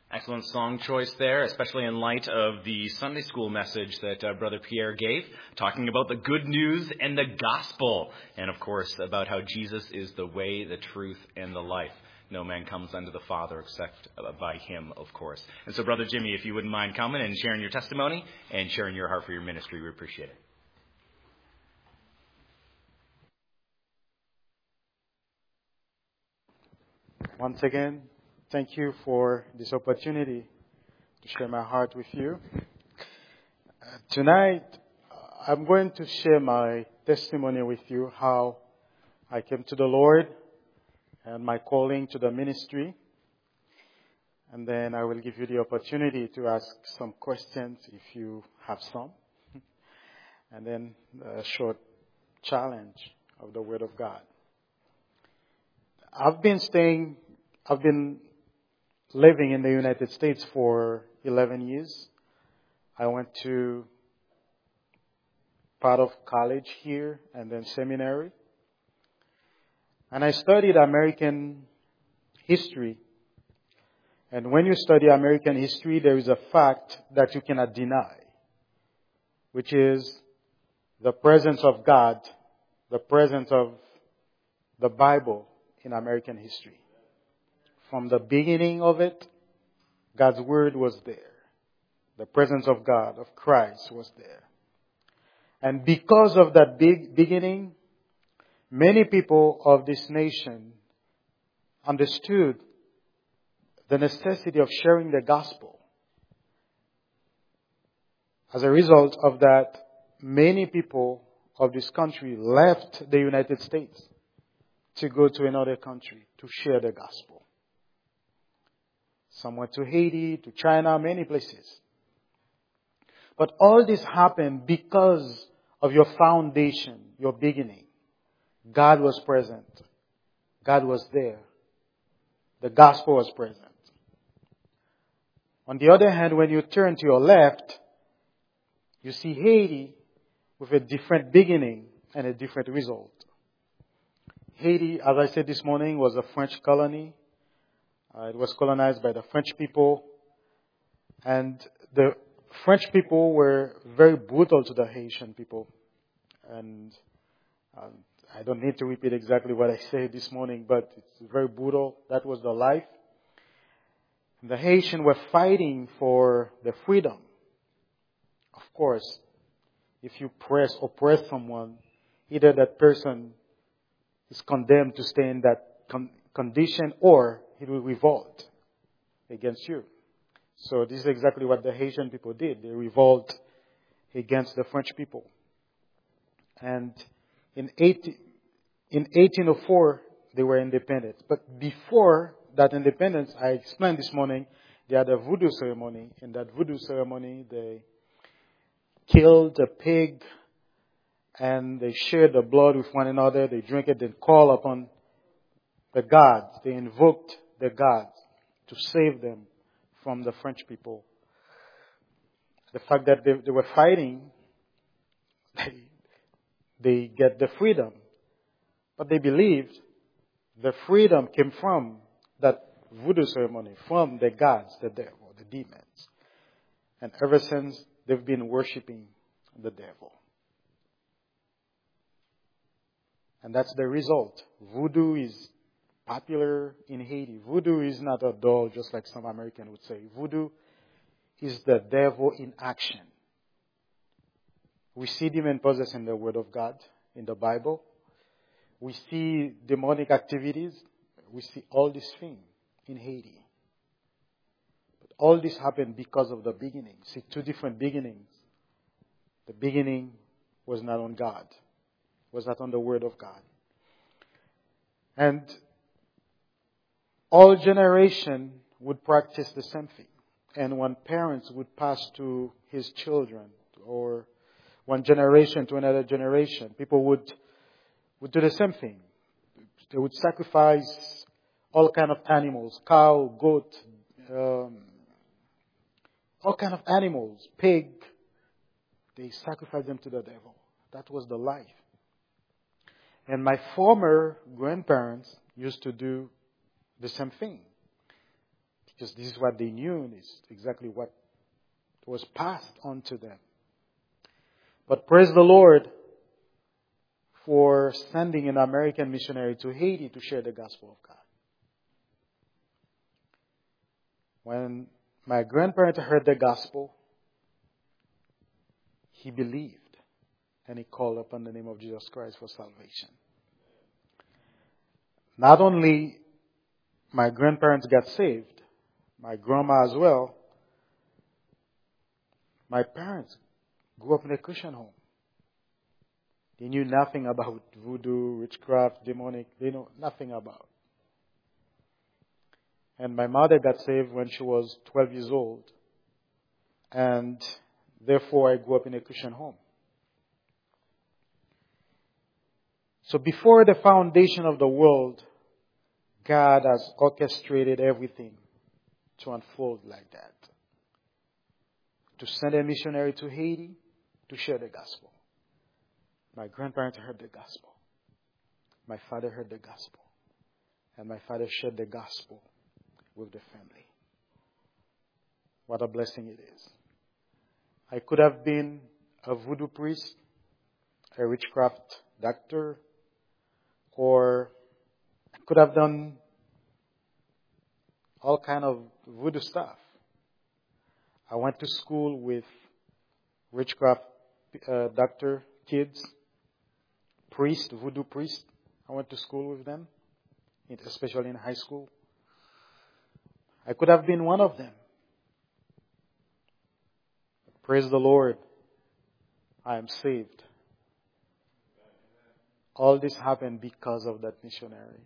Excellent song choice there, especially in light of the Sunday school message that Brother Pierre gave, talking about the good news and the gospel, and of course about how Jesus is the way, the truth, and the life. No man comes unto the Father except by him, of course. And so, Brother Jimmy, if you wouldn't mind coming and sharing your testimony and sharing your heart for your ministry, we appreciate it. Once again, thank you for this opportunity to share my heart with you. Tonight, I'm going to share my testimony with you, how I came to the Lord and my calling to the ministry. And then I will give you the opportunity to ask some questions if you have some. And then a short challenge of the Word of God. I've been living in the United States for 11 years. I went to part of college here and then seminary. And I studied American history. And when you study American history, there is a fact that you cannot deny, which is the presence of God, the presence of the Bible in American history. From the beginning of it, God's Word was there. The presence of God, of Christ, was there. And because of that beginning, many people of this nation understood the necessity of sharing the gospel. As a result of that, many people of this country left the United States to go to another country to share the gospel. Some went to Haiti, to China, many places. But all this happened because of your foundation, your beginning. God was present. God was there. The gospel was present. On the other hand, when you turn to your left, you see Haiti with a different beginning and a different result. Haiti, as I said this morning, was a French colony. It was colonized by the French people. And the French people were very brutal to the Haitian people. And I don't need to repeat exactly what I said this morning, but it's very brutal. That was the life. The Haitians were fighting for their freedom. Of course, if you oppress someone, either that person is condemned to stay in that condition or he will revolt against you. So this is exactly what the Haitian people did. They revolted against the French people. And in 1804, they were independent. But before that independence, I explained this morning, they had a voodoo ceremony. In that voodoo ceremony, they killed a pig and they shared the blood with one another. They drank it and called upon the gods. They invoked the gods to save them from the French people. The fact that they were fighting, they get the freedom. But they believed the freedom came from that voodoo ceremony, from the gods, the devil, the demons. And ever since, they've been worshiping the devil. And that's the result. Voodoo is popular in Haiti. Voodoo is not a doll, just like some American would say. Voodoo is the devil in action. We see demon possessed in the Word of God, in the Bible. We see demonic activities. We see all these things in Haiti. But all this happened because of the beginning. See, two different beginnings. The beginning was not on God. Was not on the Word of God. And all generation would practice the same thing. And when parents would pass to his children, or one generation to another generation, people would do the same thing. They would sacrifice all kind of animals, cow, goat, all kind of animals, pig. They sacrificed them to the devil. That was the life. And my former grandparents used to do the same thing. because this is what they knew, and it's exactly what was passed on to them. But praise the Lord for sending an American missionary to Haiti to share the gospel of God. When my grandparents heard the gospel, he believed and he called upon the name of Jesus Christ for salvation. Not only my grandparents got saved, my grandma as well. My parents grew up in a Christian home. They knew nothing about voodoo, witchcraft, demonic. They know nothing about. And my mother got saved when she was 12 years old. And therefore I grew up in a Christian home. So before the foundation of the world, God has orchestrated everything to unfold like that. To send a missionary to Haiti to share the gospel. My grandparents heard the gospel. My father heard the gospel. And my father shared the gospel with the family. What a blessing it is. I could have been a voodoo priest, a witchcraft doctor, or I could have done all kind of voodoo stuff. I went to school with witchcraft doctor kids, priest, voodoo priest. I went to school with them, especially in high school. I could have been one of them. Praise the Lord. I am saved. All this happened because of that missionary.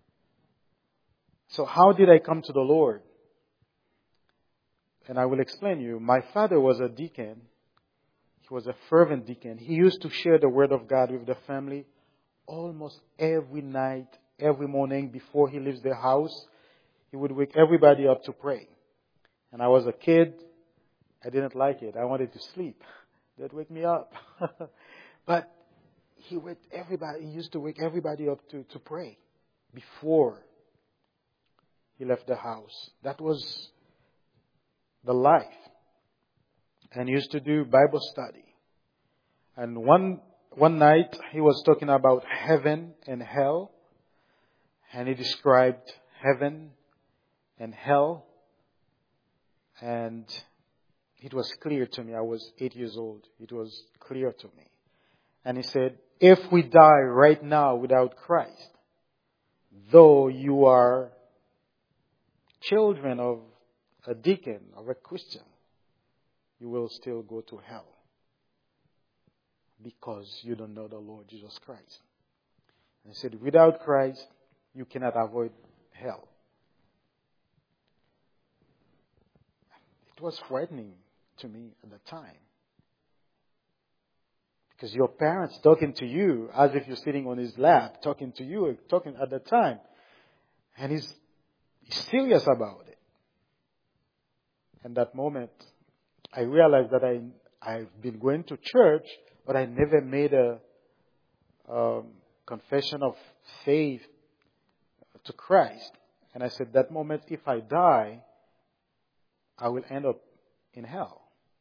So how did I come to the Lord? And I will explain to you. My father was a deacon. He was a fervent deacon. He used to share the word of God with the family almost every night, every morning before he leaves the house. He would wake everybody up to pray. And I was a kid. I didn't like it. I wanted to sleep. They'd wake me up. But he used to wake everybody up to pray before he left the house. That was the life. And he used to do Bible study. And one night he was talking about heaven and hell. And he described heaven and hell. And it was clear to me. I was 8 years old. It was clear to me. And he said, if we die right now without Christ, though you are children of a deacon, of a Christian, you will still go to hell because you don't know the Lord Jesus Christ. And he said, without Christ, you cannot avoid hell. It was frightening to me at the time. Because your parents talking to you as if you're sitting on his lap, talking to you, talking at the time. And he's serious about it. And that moment, I realized that I've been going to church, but I never made a confession of faith to Christ. And I said, that moment, if I die, I will end up in hell.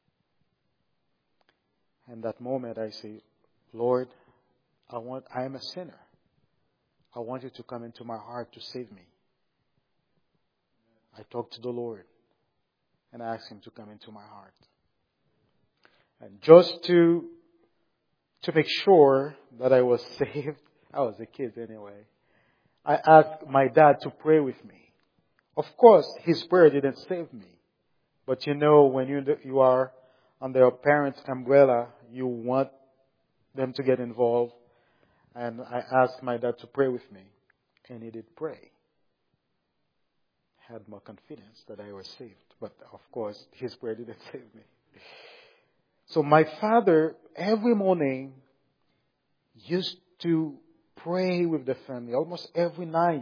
And that moment I say, Lord, I am a sinner. I want you to come into my heart to save me. I talked to the Lord and I asked him to come into my heart. And just to make sure that I was saved, I was a kid anyway, I asked my dad to pray with me. Of course, his prayer didn't save me. But you know, when you are under your parents' umbrella, you want them to get involved. And I asked my dad to pray with me. And he did pray. I had more confidence that I was saved. But of course, his prayer didn't save me. So my father, every morning, used to pray with the family. Almost every night.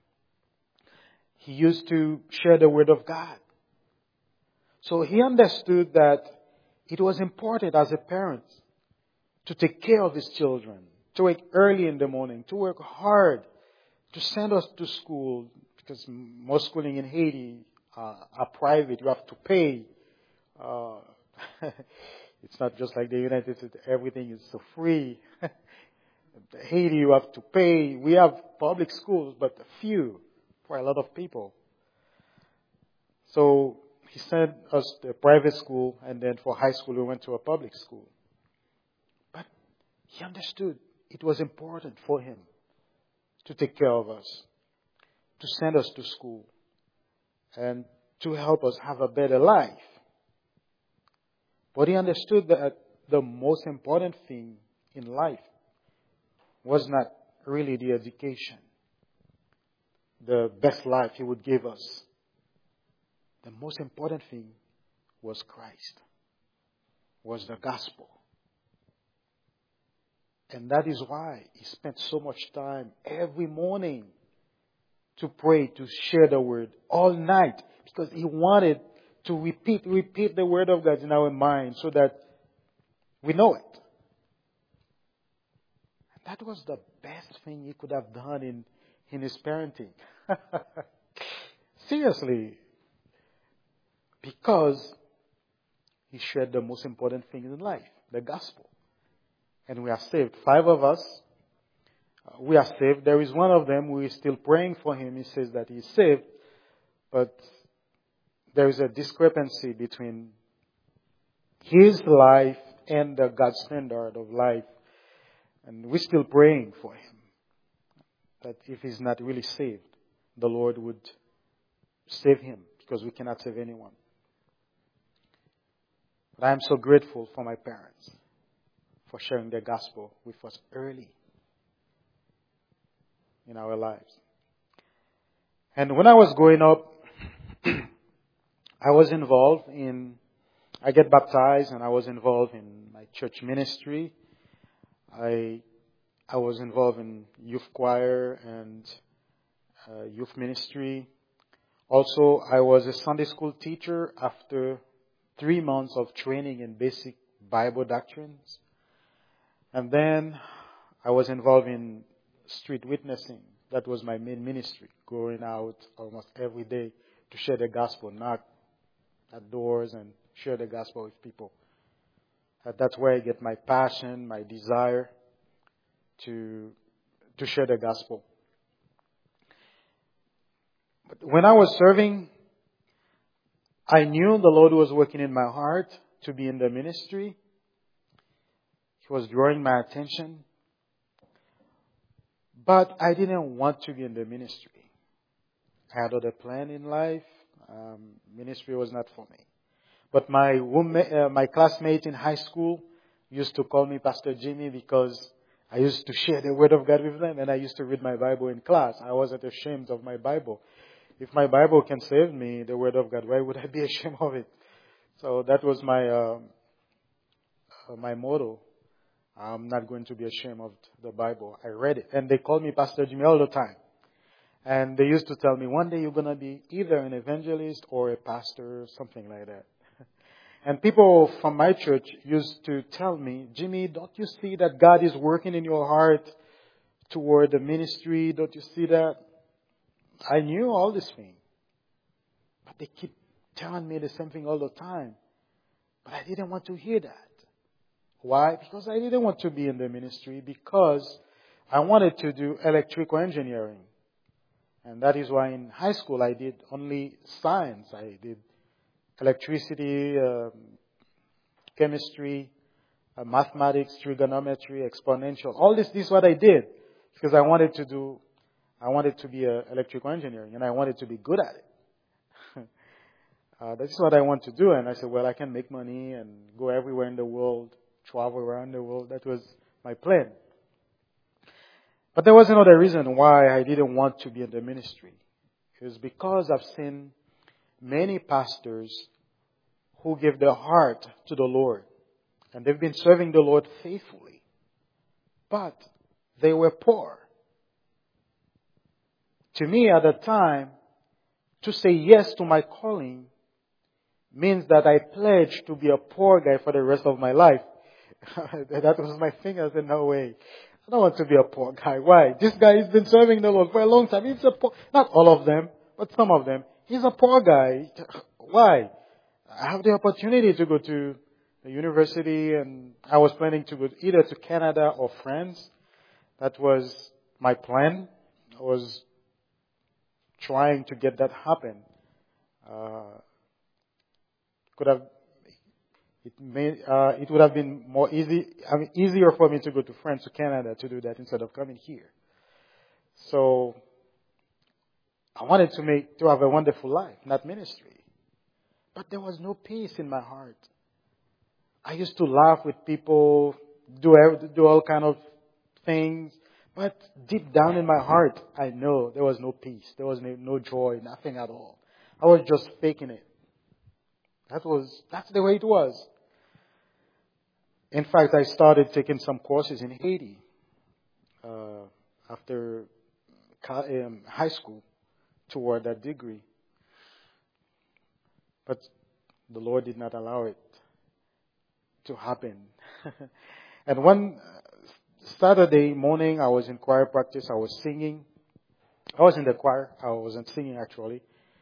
He used to share the word of God. So he understood that it was important as a parent to take care of his children, to wake early in the morning, to work hard, to send us to school, because most schooling in Haiti are private. You have to pay. Uh, it's not just like the United States. Everything is so free. Haiti, you have to pay. We have public schools, but few for a lot of people. So he sent us to a private school, and then for high school, we went to a public school. But he understood it was important for him to take care of us, to send us to school, and to help us have a better life. But he understood that the most important thing in life was not really the education, the best life he would give us. The most important thing was Christ, was the gospel. And that is why he spent so much time every morning to pray, to share the word all night, because he wanted to repeat the word of God in our mind so that we know it. That was the best thing he could have done in his parenting. Seriously. Because he shared the most important thing in life, the gospel. And we are saved. 5 of us, we are saved. There is one of them who is still praying for him. He says that he's saved. But there is a discrepancy between his life and the God's standard of life. And we're still praying for him. That if he's not really saved, the Lord would save him, because we cannot save anyone. But I am so grateful for my parents for sharing the gospel with us early in our lives. And when I was growing up, I get baptized, and I was involved in my church ministry. I was involved in youth choir and youth ministry. Also, I was a Sunday school teacher after 3 months of training in basic Bible doctrines. And then I was involved in street witnessing. That was my main ministry, going out almost every day to share the gospel, knock at doors and share the gospel with people. That's where I get my passion, my desire to share the gospel. But when I was serving, I knew the Lord was working in my heart to be in the ministry. He was drawing my attention. But I didn't want to be in the ministry. I had other plans in life. Ministry was not for me. But my classmate in high school used to call me Pastor Jimmy because I used to share the Word of God with them, and I used to read my Bible in class. I wasn't ashamed of my Bible. If my Bible can save me, the Word of God, why would I be ashamed of it? So that was my motto. I'm not going to be ashamed of the Bible. I read it. And they called me Pastor Jimmy all the time. And they used to tell me, one day you're going to be either an evangelist or a pastor, something like that. And people from my church used to tell me, Jimmy, don't you see that God is working in your heart toward the ministry? Don't you see that? I knew all these things. But they keep telling me the same thing all the time. But I didn't want to hear that. Why? Because I didn't want to be in the ministry, because I wanted to do electrical engineering. And that is why in high school I did only science. I did electricity, chemistry, mathematics, trigonometry, exponential. All this is what I did because I wanted to be an electrical engineering, and I wanted to be good at it. This is what I want to do. And I said, well, I can make money and go everywhere in the world, travel around the world. That was my plan. But there was another reason why I didn't want to be in the ministry. It was because I've seen many pastors who give their heart to the Lord. And they've been serving the Lord faithfully. But they were poor. To me at the time, to say yes to my calling means that I pledged to be a poor guy for the rest of my life. That was my thing. I said, no way. I don't want to be a poor guy. Why? This guy has been serving the Lord for a long time. He's a poor, not all of them, but some of them. He's a poor guy. Why? I have the opportunity to go to the university, and I was planning to go either to Canada or France. That was my plan. I was trying to get that happen. Could have it would have been easier for me to go to France or Canada to do that instead of coming here. So I wanted to have a wonderful life, not ministry. But there was no peace in my heart. I used to laugh with people, do all kind of things, but deep down in my heart, I know there was no peace, there was no joy, nothing at all. I was just faking it. That's the way it was. In fact, I started taking some courses in Haiti after high school toward that degree. But the Lord did not allow it to happen. And one Saturday morning, I was in choir practice. I was singing. I was in the choir. I wasn't singing, actually.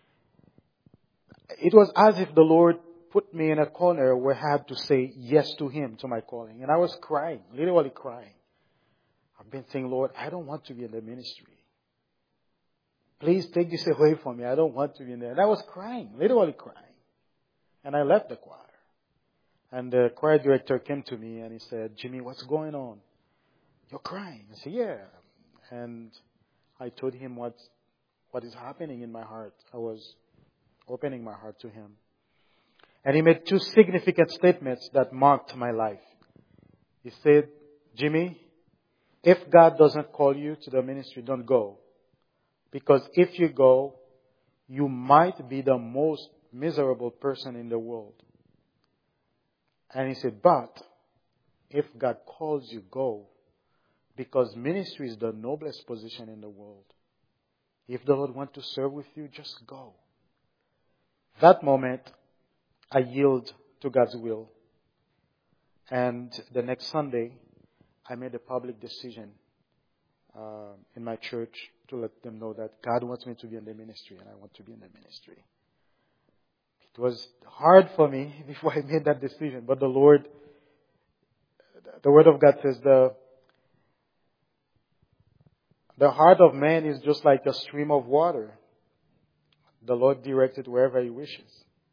It was as if the Lord put me in a corner where I had to say yes to Him, to my calling. And I was crying, literally crying. I've been saying, Lord, I don't want to be in the ministry. Please take this away from me. I don't want to be in there. And I was crying, literally crying. And I left the choir. And the choir director came to me and he said, Jimmy, what's going on? You're crying. I said, yeah. And I told him what is happening in my heart. I was opening my heart to him. And he made two significant statements that marked my life. He said, Jimmy, if God doesn't call you to the ministry, don't go. Because if you go, you might be the most miserable person in the world. And he said, but if God calls you, go. Because ministry is the noblest position in the world. If the Lord wants to serve with you, just go. That moment, I yield to God's will. And the next Sunday, I made a public decision in my church to let them know that God wants me to be in the ministry and I want to be in the ministry. It was hard for me before I made that decision, but the Word of God says the heart of man is just like a stream of water. The Lord directs it wherever He wishes.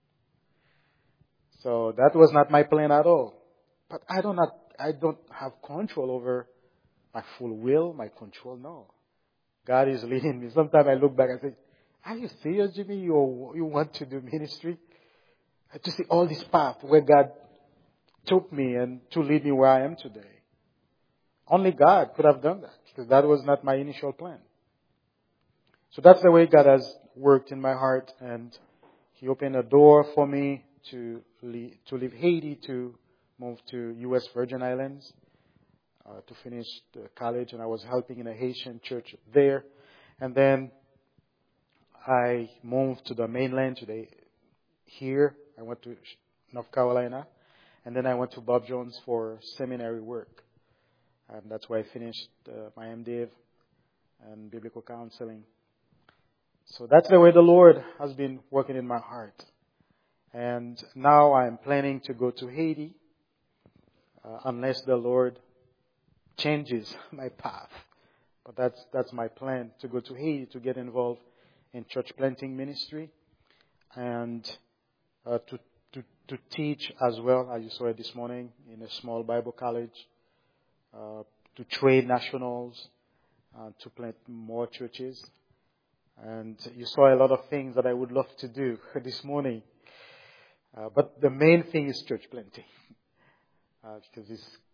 So that was not my plan at all. But I don't have control over my full will, my control. No. God is leading me. Sometimes I look back and say, are you serious, Jimmy? You want to do ministry? To see all this path where God took me and to lead me where I am today. Only God could have done that because that was not my initial plan. So that's the way God has worked in my heart, and He opened a door for me to leave Haiti, to move to U.S. Virgin Islands, to finish the college, and I was helping in a Haitian church there. And then I moved to the mainland today. Here, I went to North Carolina, and then I went to Bob Jones for seminary work. And that's where I finished my MDiv and biblical counseling. So that's the way the Lord has been working in my heart. And now I'm planning to go to Haiti, unless the Lord changes my path. But that's my plan, to go to Haiti to get involved in church planting ministry and to teach as well, as you saw it this morning, in a small Bible college, to train nationals, to plant more churches. And you saw a lot of things that I would love to do this morning. But the main thing is church planting. Because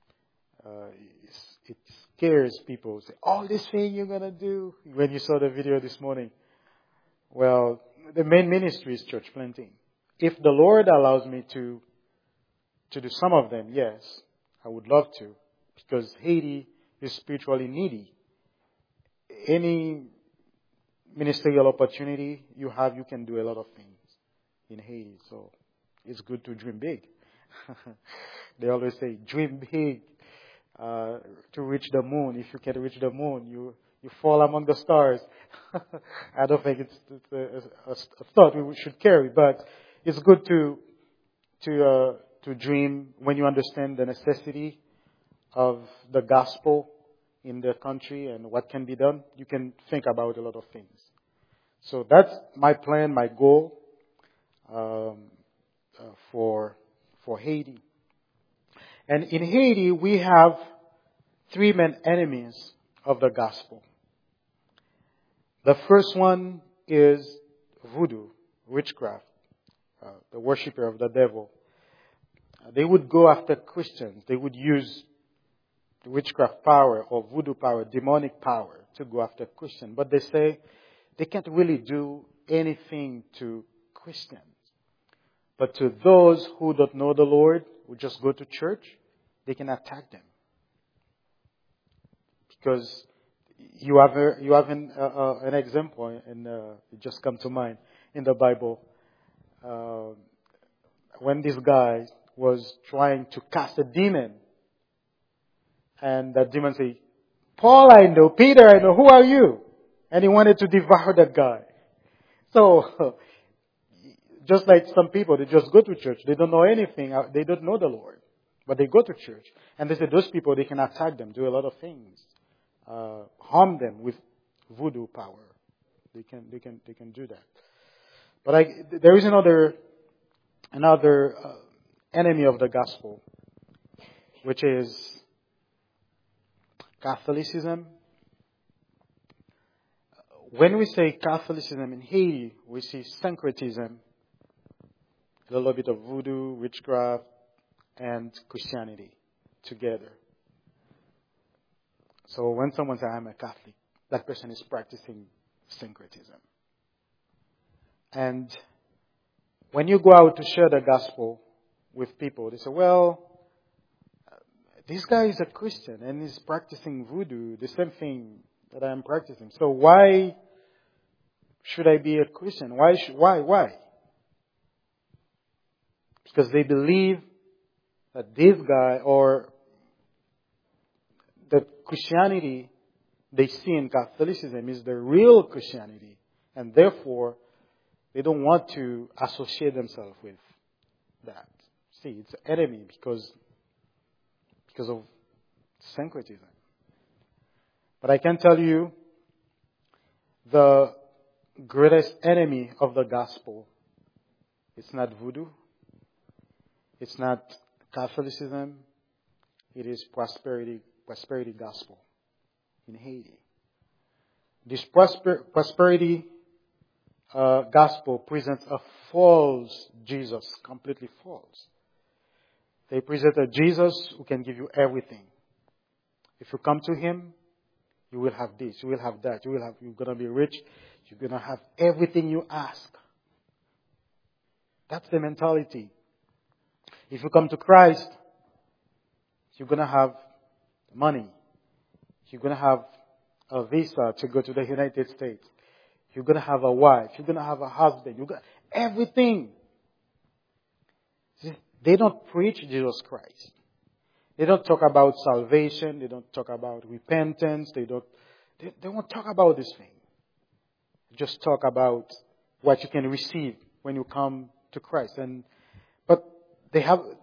it scares people. Say, all this thing you're going to do when you saw the video this morning. Well, the main ministry is church planting. If the Lord allows me to do some of them, yes, I would love to. Because Haiti is spiritually needy. Any ministerial opportunity you have, you can do a lot of things in Haiti. So it's good to dream big. They always say, dream big to reach the moon. If you can reach the moon, you You fall among the stars. I don't think it's a thought we should carry, but it's good to dream when you understand the necessity of the gospel in the country and what can be done. You can think about a lot of things. So that's my plan, my goal for Haiti. And in Haiti, we have three main enemies of the gospel. The first one is voodoo, witchcraft, the worshiper of the devil. They would go after Christians. They would use witchcraft power or voodoo power, demonic power to go after Christians. But they say they can't really do anything to Christians. But to those who don't know the Lord, who just go to church, they can attack them. Because you have an example, and it just come to mind in the Bible. When this guy was trying to cast a demon, and that demon said, "Paul, I know. Peter, I know. Who are you?" And he wanted to devour that guy. So, just like some people, they just go to church. They don't know anything. They don't know the Lord. But they go to church. And they say those people, they can attack them, do a lot of things. Harm them with voodoo power. They can do that. But there is another enemy of the gospel, which is Catholicism. When we say Catholicism in Haiti, we see syncretism, a little bit of voodoo, witchcraft, and Christianity together. So when someone says, "I'm a Catholic," that person is practicing syncretism. And when you go out to share the gospel with people, they say, "Well, this guy is a Christian and he's practicing voodoo, the same thing that I am practicing. So why should I be a Christian? Why? Because they believe that this guy or the Christianity they see in Catholicism is the real Christianity, and therefore they don't want to associate themselves with that. See, it's an enemy because of syncretism. But I can tell you, the greatest enemy of the gospel, it's not voodoo, it's not Catholicism, it is prosperity gospel in Haiti. This prosperity gospel presents a false Jesus, completely false. They present a Jesus who can give you everything. If you come to Him, you will have this, you will have that, you're going to be rich, you're going to have everything you ask. That's the mentality. If you come to Christ, you're going to have money. You're going to have a visa to go to the United States. You're going to have a wife. You're going to have a husband. You got everything. See, they don't preach Jesus Christ. They don't talk about salvation. They don't talk about repentance. They won't talk about this thing. Just talk about what you can receive when you come to Christ. But they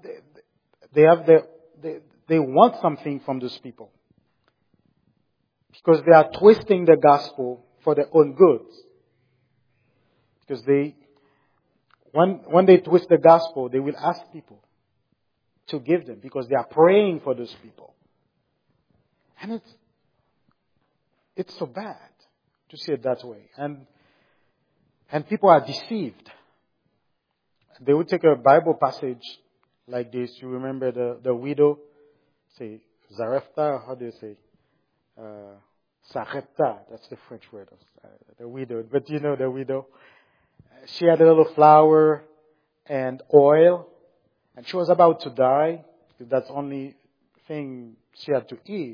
want something from those people. Because they are twisting the gospel for their own goods. Because when they twist the gospel, they will ask people to give them because they are praying for those people. And it's so bad to see it that way. And people are deceived. They would take a Bible passage like this. You remember the widow, say Zarepta, how do you say? Sarepta, that's the French word of the widow. But you know the widow. She had a little flour and oil, and she was about to die. That's the only thing she had to eat.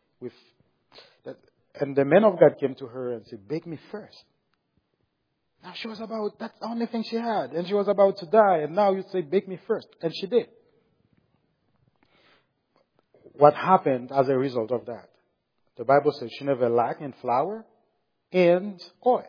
And the man of God came to her and said, "Bake me first." Now that's the only thing she had, and she was about to die, and now you say, "Bake me first," and she did. What happened as a result of that? The Bible says she never lacked in flour and oil.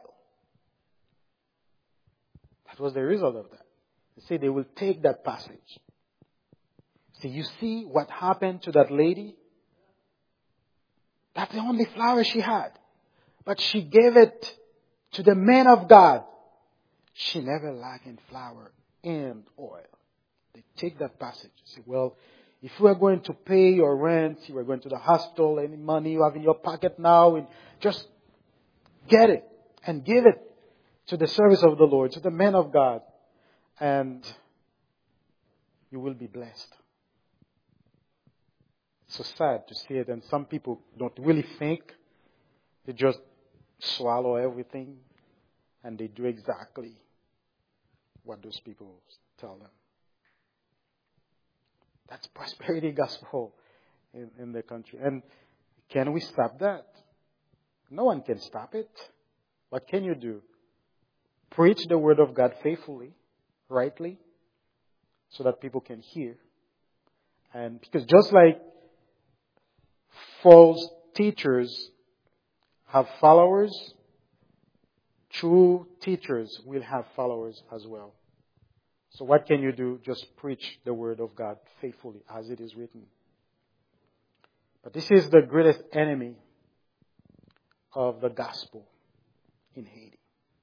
That was the result of that. They say they will take that passage. So you see what happened to that lady? That's the only flour she had. But she gave it to the man of God. She never lacked in flour and oil. They take that passage and say, well, if you are going to pay your rent, you are going to the hospital, any money you have in your pocket now, and just get it and give it to the service of the Lord, to the man of God, and you will be blessed. It's so sad to see it, and some people don't really think. They just swallow everything, and they do exactly what those people tell them. That's prosperity gospel in the country. And can we stop that? No one can stop it. What can you do? Preach the word of God faithfully, rightly, so that people can hear. And because just like false teachers have followers, true teachers will have followers as well. So what can you do? Just preach the word of God faithfully as it is written. But this is the greatest enemy of the gospel in Haiti.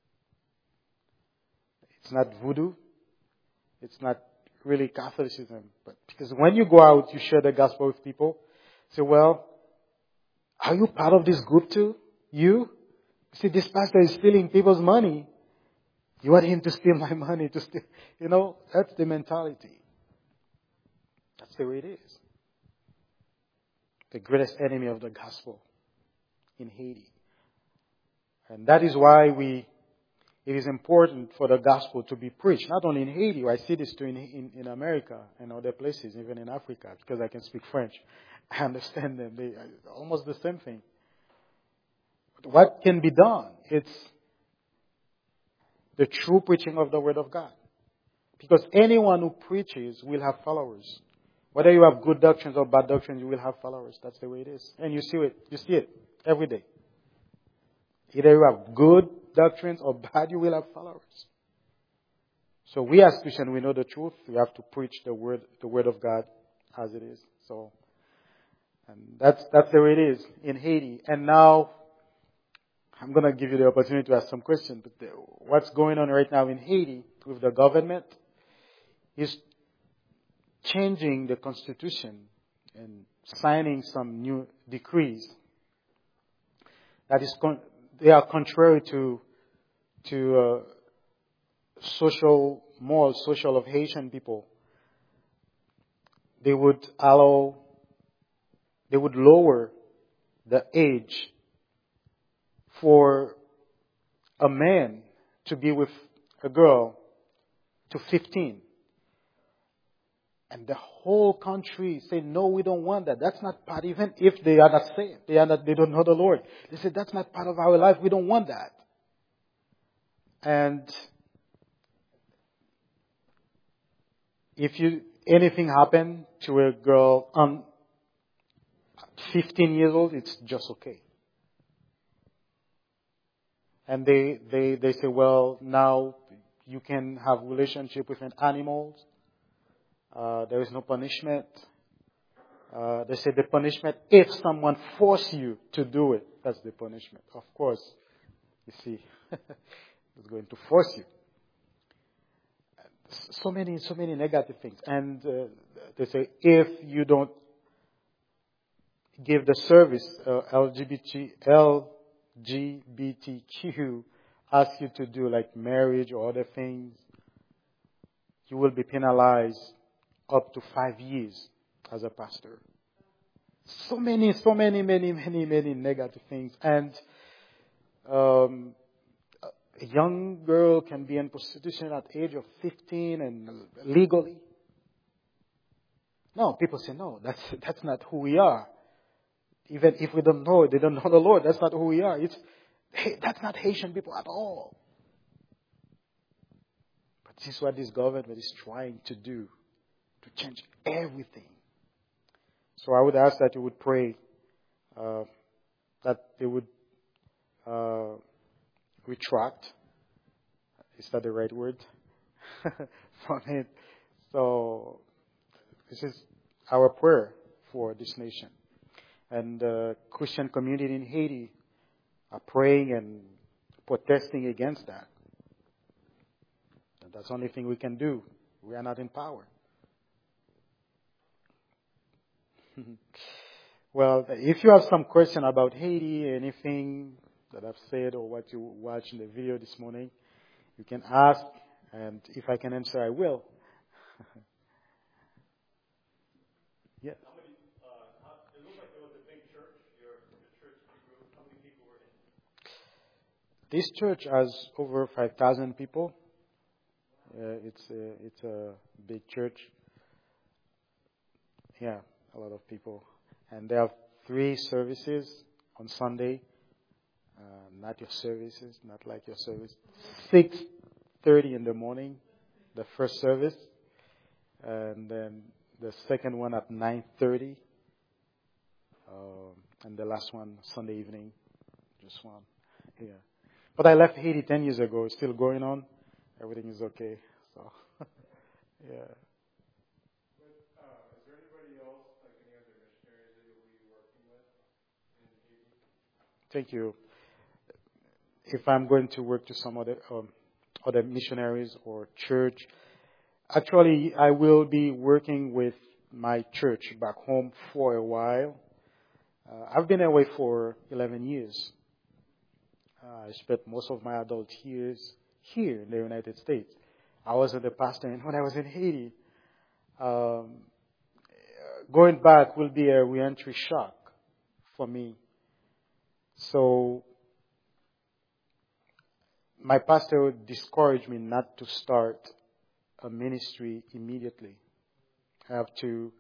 It's not voodoo. It's not really Catholicism. But because when you go out, you share the gospel with people. Say, well, are you part of this group too? You? See, this pastor is stealing people's money. You want him to steal my money, to steal, that's the mentality. That's the way it is. The greatest enemy of the gospel in Haiti. And that is why it is important for the gospel to be preached, not only in Haiti. I see this too in America and other places, even in Africa, because I can speak French. I understand them. They are almost the same thing. But what can be done? It's the true preaching of the Word of God. Because anyone who preaches will have followers. Whether you have good doctrines or bad doctrines, you will have followers. That's the way it is. And you see it every day. Either you have good doctrines or bad, you will have followers. So we as Christians, we know the truth. We have to preach the word of God as it is. So, and that's the way it is in Haiti. And now, I'm going to give you the opportunity to ask some questions. But what's going on right now in Haiti with the government is changing the constitution and signing some new decrees they are contrary to moral social of Haitian people. They would lower the age for a man to be with a girl to 15. And the whole country say, no, we don't want that. That's not part, even if they are not saved. They don't know the Lord. They say, that's not part of our life. We don't want that. And if anything happen to a girl 15 years old, it's just okay. And they say, well, now you can have relationship with an animal. There is no punishment. They say the punishment, if someone force you to do it, that's the punishment. Of course, you see, it's going to force you. So many negative things. And they say, if you don't give the service LGBTQ ask you to do, like marriage or other things, you will be penalized up to 5 years as a pastor. So many negative things. And a young girl can be in prostitution at the age of 15 and legally. No, people say, no, that's not who we are. Even if we don't know, they don't know the Lord, that's not who we are. That's not Haitian people at all. But this is what this government is trying to do, to change everything. So I would ask that you would pray that they would retract. Is that the right word? From it. So this is our prayer for this nation. And the Christian community in Haiti are praying and protesting against that. And that's the only thing we can do. We are not in power. Well, if you have some question about Haiti, anything that I've said or what you watched in the video this morning, you can ask, and if I can answer, I will. Yes. How many, it looked like there was a big church, the church you grew. How many people were in? This church has over 5,000 people. It's a big church. Yeah, a lot of people. And there are 3 services on Sunday. Not your services, not like your service. 6:30 in the morning, the first service. And then the second one at 9:30. And the last one, Sunday evening. Just one. Yeah. But I left Haiti 10 years ago. It's still going on. Everything is okay. So, yeah. Is there anybody else, like any other missionaries that you'll be working with in Haiti? Thank you. If I'm going to work to some other missionaries or church, actually I will be working with my church back home for a while. I've been away for 11 years. I spent most of my adult years here in the United States. I wasn't a pastor, and when I was in Haiti, going back will be a re-entry shock for me. So my pastor discouraged me not to start a ministry immediately. I have to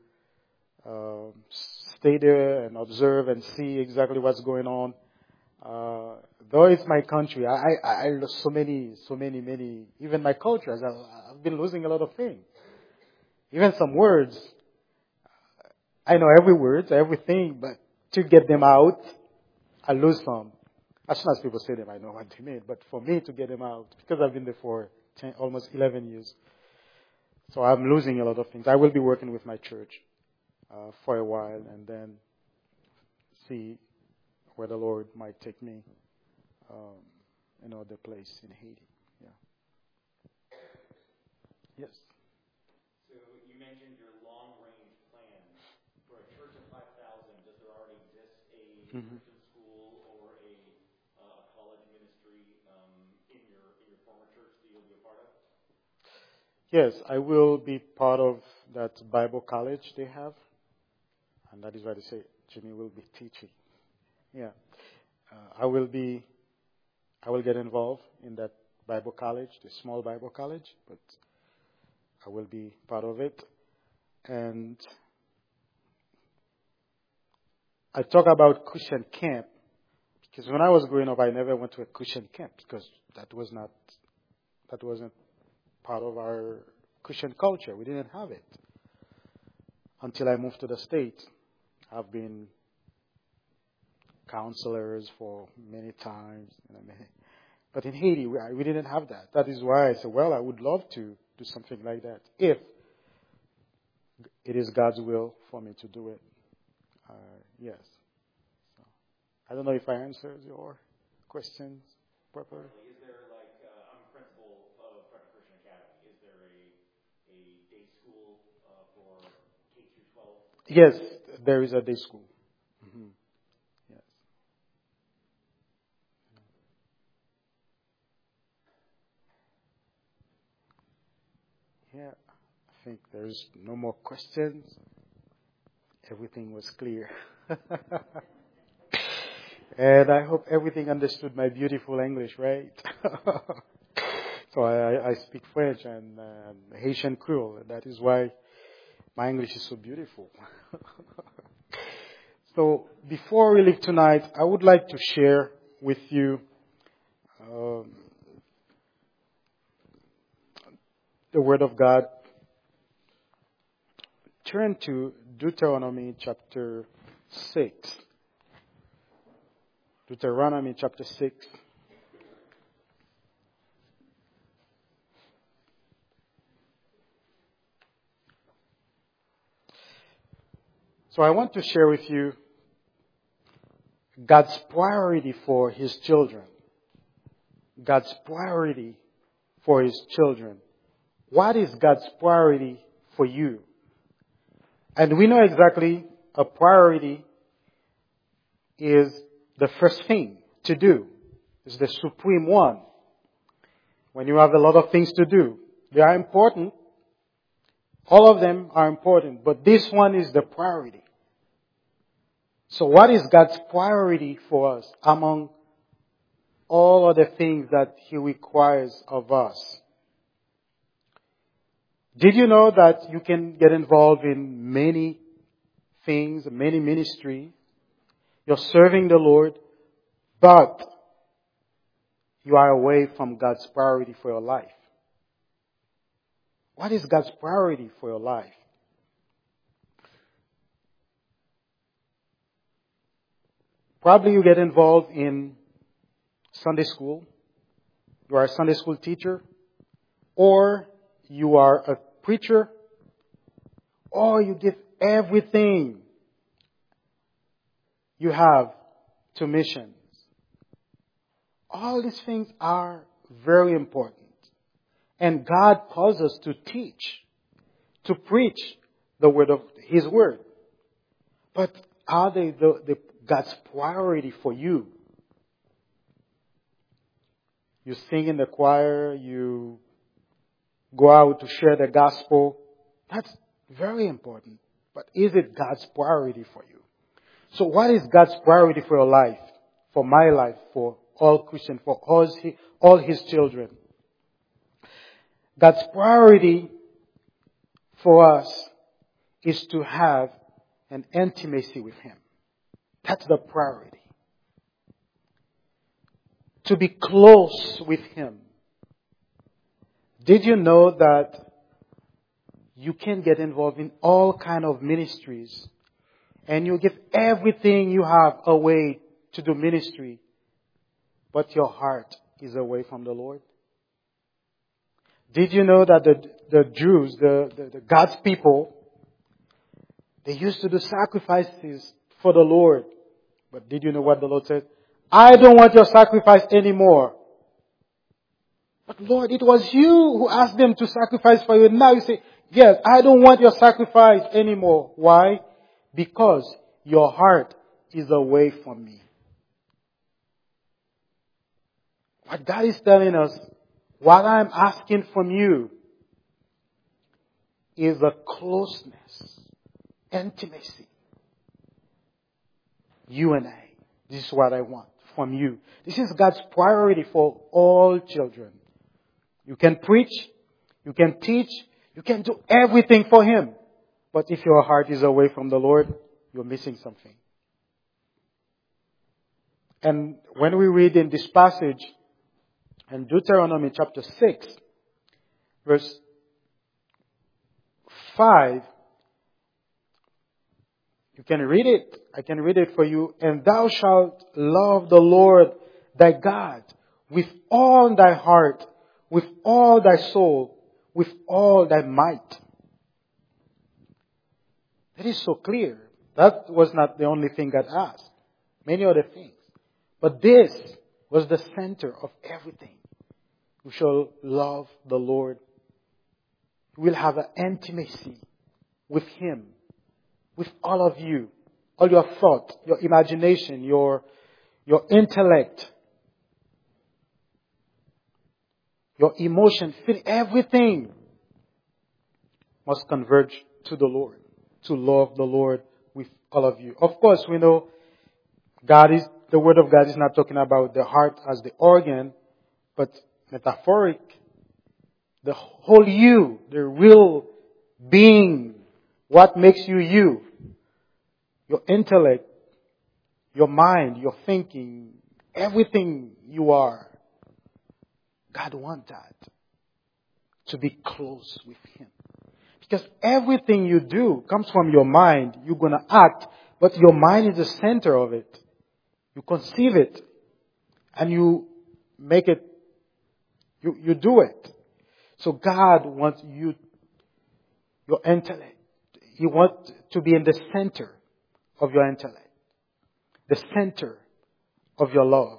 stay there and observe and see exactly what's going on. Though it's my country, I lost so many, even my culture, I've been losing a lot of things. Even some words. I know every word, everything, but to get them out, I lose some. As soon as people say them, I know what they mean. But for me to get them out, because I've been there for almost 11 years, so I'm losing a lot of things. I will be working with my church for a while and then see where the Lord might take me in other place in Haiti. Yeah. Yes. So you mentioned your long-range plan for a church of 5,000. Does there already exist a Christian school or a college ministry in your former church that you'll be a part of? Yes, I will be part of that Bible college they have, and that is why they say Jimmy will be teaching. Yeah, I will get involved in that Bible college, the small Bible college, but I will be part of it. And I talk about Christian camp because when I was growing up, I never went to a Christian camp because that wasn't part of our Christian culture. We didn't have it until I moved to the States. I've been counselors for many times, but in Haiti, we didn't have that. That is why I said, well, I would love to do something like that if it is God's will for me to do it. Yes. So, I don't know if I answered your questions properly. Is there I'm a principal of Frederick Christian Academy. Is there a day school for K through 12? Yes, there is a day school. Mm-hmm. Yes. Yeah, I think there's no more questions. Everything was clear. And I hope everything understood my beautiful English, right? So I speak French and Haitian Creole. That is why my English is so beautiful. So before we leave tonight, I would like to share with you the Word of God. Turn to Deuteronomy chapter 6. Deuteronomy chapter 6. So I want to share with you God's priority for His children. God's priority for His children. What is God's priority for you? And we know exactly a priority is the first thing to do. It's the supreme one. When you have a lot of things to do, they are important. All of them are important, but this one is the priority. So what is God's priority for us among all other things that He requires of us? Did you know that you can get involved in many things, many ministry? You're serving the Lord, but you are away from God's priority for your life. What is God's priority for your life? Probably you get involved in Sunday school. You are a Sunday school teacher. Or you are a preacher. Or you give everything you have to missions. All these things are very important. And God calls us to teach, to preach the word of His word. But are they the God's priority for you? You sing in the choir, you go out to share the gospel. That's very important. But is it God's priority for you? So what is God's priority for your life? For my life, for all Christians, for all His children? God's priority for us is to have an intimacy with Him. That's the priority. To be close with Him. Did you know that you can get involved in all kind of ministries and you give everything you have away to do ministry, but your heart is away from the Lord? Did you know that the Jews, the God's people, they used to do sacrifices for the Lord? But did you know what the Lord said? I don't want your sacrifice anymore. But Lord, it was you who asked them to sacrifice for you. And now you say, yes, I don't want your sacrifice anymore. Why? Because your heart is away from me. What God is telling us, what I'm asking from you is a closeness, intimacy. You and I. This is what I want from you. This is God's priority for all children. You can preach, you can teach, you can do everything for Him. But if your heart is away from the Lord, you're missing something. And when we read in this passage, in Deuteronomy chapter 6, verse 5, you can read it. I can read it for you. And thou shalt love the Lord thy God with all thy heart, with all thy soul, with all thy might. That is so clear. That was not the only thing God asked. Many other things. But this was the center of everything. We shall love the Lord. We will have an intimacy with Him, with all of you, all your thought, your imagination, your intellect, your emotion, everything must converge to the Lord, to love the Lord with all of you. Of course, we know the Word of God is not talking about the heart as the organ, but metaphoric. The whole you, the real being, what makes you you, your intellect, your mind, your thinking, everything you are. God wants that, to be close with Him. Because everything you do comes from your mind. You're going to act, but your mind is the center of it. You conceive it. And you make it, you do it. So God wants you, your intellect. He wants to be in the center of your intellect. The center of your love.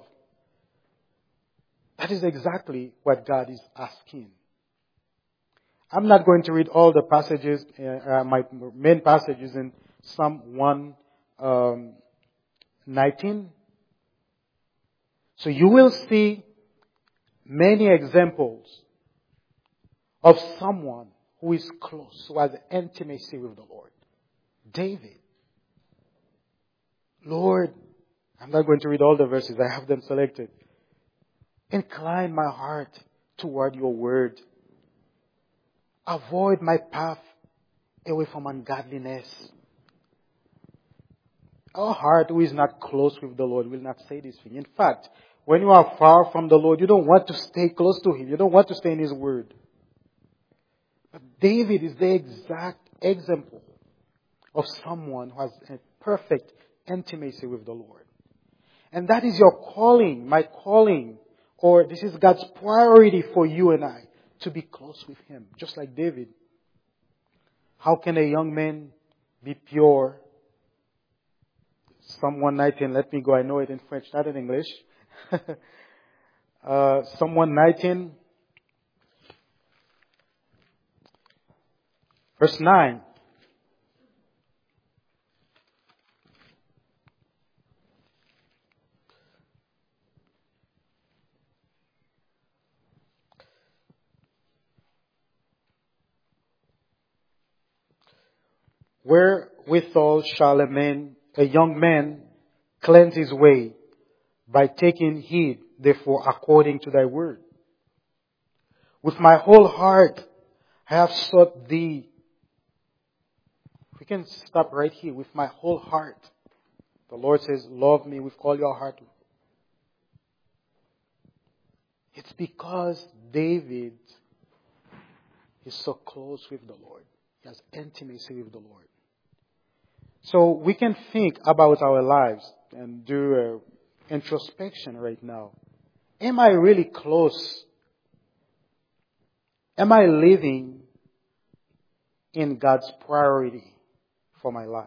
That is exactly what God is asking. I'm not going to read all the passages, my main passages in Psalm 119. So you will see many examples of someone who is close, who has intimacy with the Lord. David. Lord, I'm not going to read all the verses, I have them selected. Incline my heart toward your word. Avoid my path away from ungodliness. Our heart who is not close with the Lord will not say this thing. In fact, when you are far from the Lord, you don't want to stay close to Him. You don't want to stay in His word. But David is the exact example of someone who has a perfect intimacy with the Lord. And that is your calling, my calling, or this is God's priority for you and I, to be close with Him, just like David. How can a young man be pure? Psalm 119, let me go, I know it in French, not in English. Psalm 119, verse 9. Wherewithal shall a young man cleanse his way? By taking heed, therefore, according to thy word. With my whole heart I have sought thee. We can stop right here. With my whole heart. The Lord says, love me with all your heart. It's because David is so close with the Lord. He has intimacy with the Lord. So we can think about our lives and do introspection right now. Am I really close? Am I living in God's priority for my life?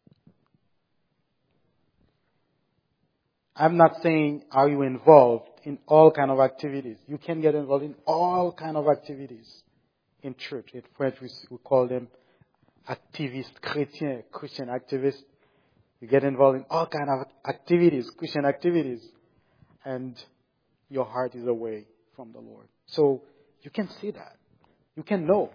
I'm not saying are you involved in all kind of activities. You can get involved in all kind of activities in church. In French we call them activistes chrétiens, Christian activists. You get involved in all kind of activities, Christian activities, and your heart is away from the Lord. So you can see that. You can know.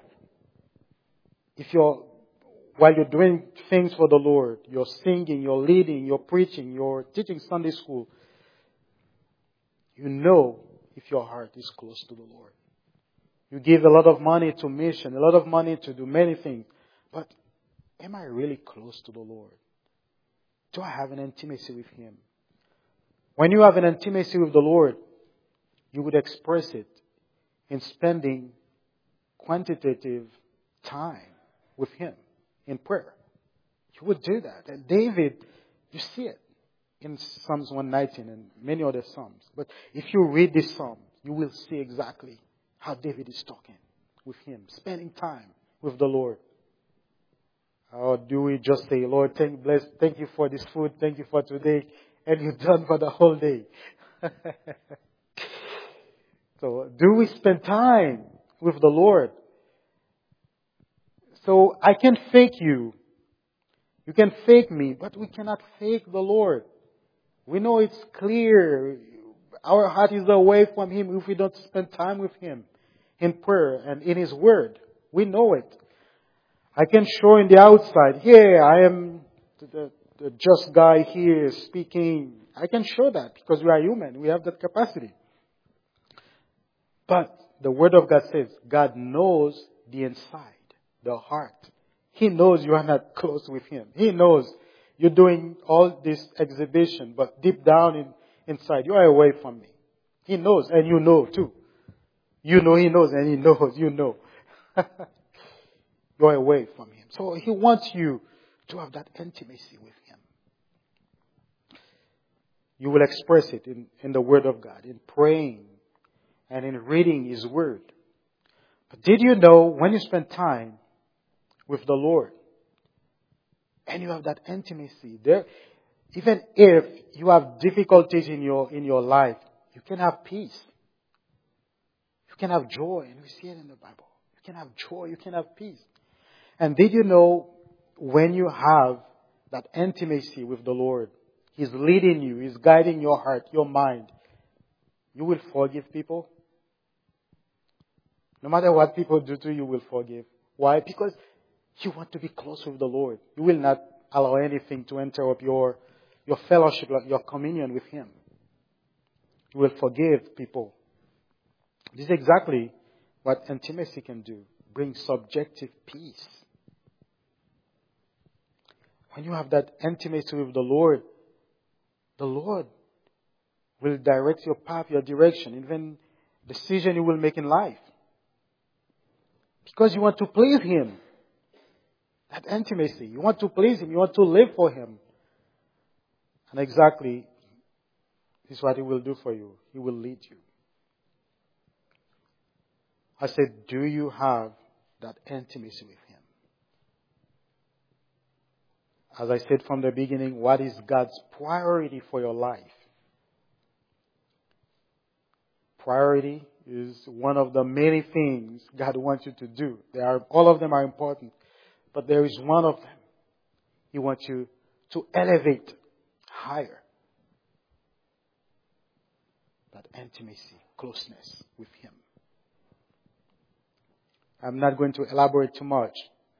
While you're doing things for the Lord, you're singing, you're leading, you're preaching, you're teaching Sunday school, you know if your heart is close to the Lord. You give a lot of money to mission, a lot of money to do many things. But am I really close to the Lord? Do I have an intimacy with Him? When you have an intimacy with the Lord, you would express it in spending quantitative time with Him in prayer. You would do that. And David, you see it in Psalms 119 and many other Psalms. But if you read this Psalm, you will see exactly how David is talking with Him, spending time with the Lord. Or do we just say, Lord, thank you for this food, thank you for today, and you're done for the whole day? So, do we spend time with the Lord? So, I can fake you. You can fake me, but we cannot fake the Lord. We know it's clear. Our heart is away from Him if we don't spend time with Him in prayer and in His Word. We know it. I can show in the outside, I am the just guy here speaking. I can show that because we are human. We have that capacity. But the Word of God says God knows the inside, the heart. He knows you are not close with Him. He knows you're doing all this exhibition, but deep down inside, you are away from me. He knows, and you know too. You know He knows, and He knows you know. You're away from Him. So He wants you to have that intimacy with Him. you will express it in the Word of God, in praying and in reading His Word. But did you know when you spend time with the Lord and you have that intimacy there, even if you have difficulties in your life, you can have peace. You can have joy, and we see it in the Bible. You can have joy, you can have peace. And did you know when you have that intimacy with the Lord, He's leading you, He's guiding your heart, your mind, you will forgive people? No matter what people do to you, you will forgive. Why? Because you want to be close with the Lord. You will not allow anything to interrupt your fellowship, your communion with Him. You will forgive people. This is exactly what intimacy can do. Bring subjective peace. When you have that intimacy with the Lord will direct your path, your direction, even decision you will make in life. Because you want to please Him. That intimacy. You want to please Him. You want to live for Him. And exactly, this is what He will do for you. He will lead you. I said, do you have that intimacy with Him? As I said from the beginning, what is God's priority for your life? Priority is one of the many things God wants you to do. All of them are important. But there is one of them. He wants you to elevate higher. That intimacy, closeness with Him. I'm not going to elaborate too much.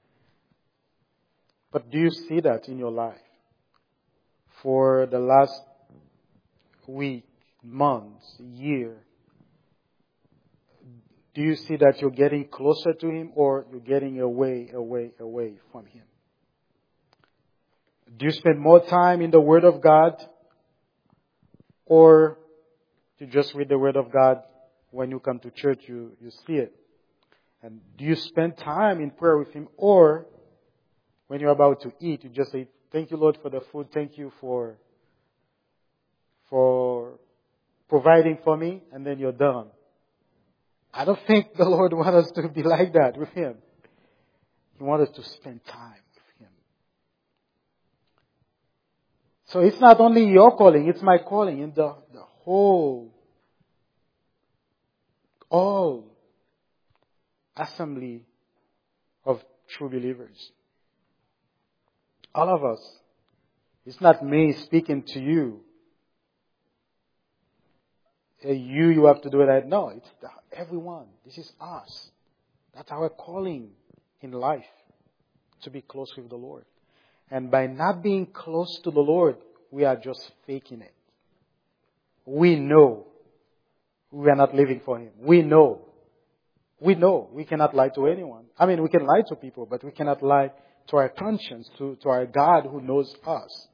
But do you see that in your life? For the last week, months, year, do you see that you're getting closer to Him or you're getting away from Him? Do you spend more time in the Word of God or you just read the Word of God when you come to church, you see it? And do you spend time in prayer with Him or when you're about to eat, you just say, thank you, Lord, for the food. Thank you for providing for me, and then you're done. I don't think the Lord wants us to be like that with Him. He wants us to spend time with Him. So it's not only your calling, it's my calling in the whole, all assembly of true believers. All of us. It's not me speaking to you. You have to do it. No, it's everyone. This is us. That's our calling in life, to be close with the Lord. And by not being close to the Lord, we are just faking it. We know we are not living for Him. We know. We cannot lie to anyone. I mean, we can lie to people, but we cannot lie to our conscience, to our God who knows us.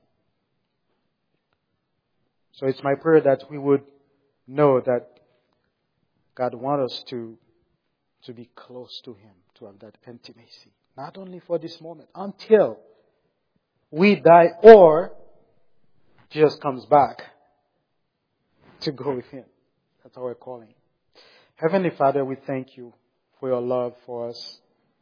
So it's my prayer that we would know that God wants us to be close to Him, to have that intimacy. Not only for this moment, until we die or Jesus comes back to go with Him. That's our calling. Heavenly Father, we thank You for Your love for us.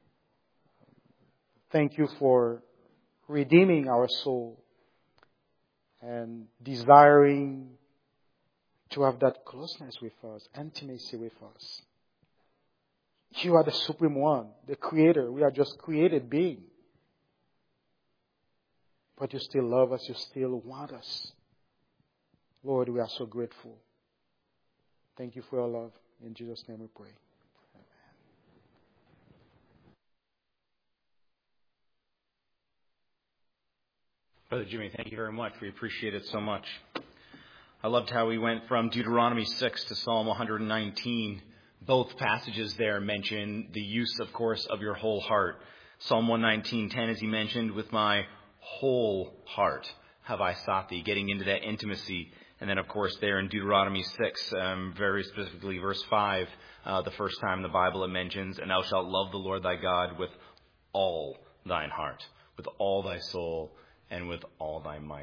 Thank You for redeeming our soul and desiring to have that closeness with us, intimacy with us. You are the Supreme One, the Creator. We are just created beings. But You still love us. You still want us. Lord, we are so grateful. Thank You for Your love. In Jesus' name we pray. Brother Jimmy, thank you very much. We appreciate it so much. I loved how we went from Deuteronomy 6 to Psalm 119. Both passages there mention the use, of course, of your whole heart. Psalm 119:10, as he mentioned, with my whole heart have I sought thee, getting into that intimacy. And then, of course, there in Deuteronomy 6, very specifically verse 5, the first time in the Bible it mentions, and thou shalt love the Lord thy God with all thine heart, with all thy soul, and with all thy might.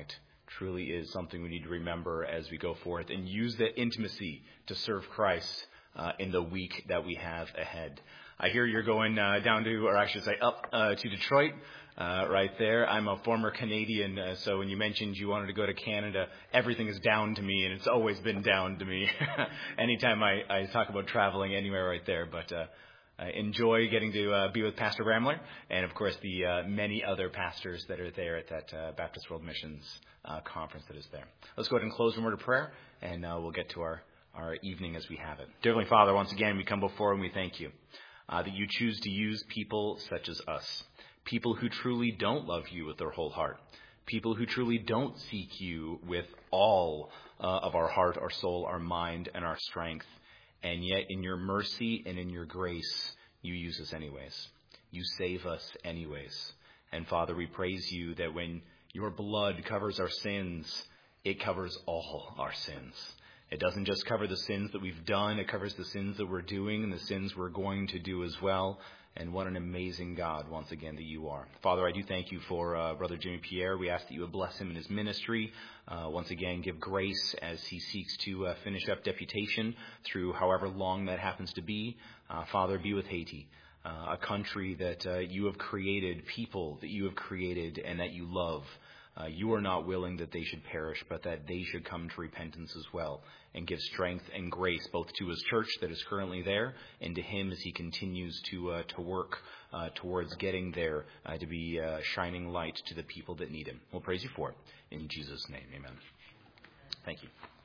truly is something we need to remember as we go forth and use that intimacy to serve Christ in the week that we have ahead. I hear you're going down to, or I should say up to Detroit right there. I'm a former Canadian, so when you mentioned you wanted to go to Canada, everything is down to me, and it's always been down to me anytime I talk about traveling anywhere right there. But I enjoy getting to be with Pastor Ramler and, of course, the many other pastors that are there at that Baptist World Missions conference that is there. Let's go ahead and close in a word of prayer, and we'll get to our evening as we have it. Dear Heavenly Father, once again, we come before and we thank you that you choose to use people such as us, people who truly don't love you with their whole heart, people who truly don't seek you with all of our heart, our soul, our mind, and our strength. And yet, in your mercy and in your grace, you use us anyways. You save us anyways. And Father, we praise you that when your blood covers our sins, it covers all our sins. It doesn't just cover the sins that we've done, it covers the sins that we're doing and the sins we're going to do as well. And what an amazing God, once again, that you are. Father, I do thank you for Brother Jimmy Pierre. We ask that you would bless him in his ministry. Once again, give grace as he seeks to finish up deputation through however long that happens to be. Father, be with Haiti, a country that you have created, people that you have created and that you love. You are not willing that they should perish, but that they should come to repentance as well, and give strength and grace both to his church that is currently there and to him as he continues to work towards getting there to be shining light to the people that need him. We'll praise you for it. In Jesus' name, amen. Thank you.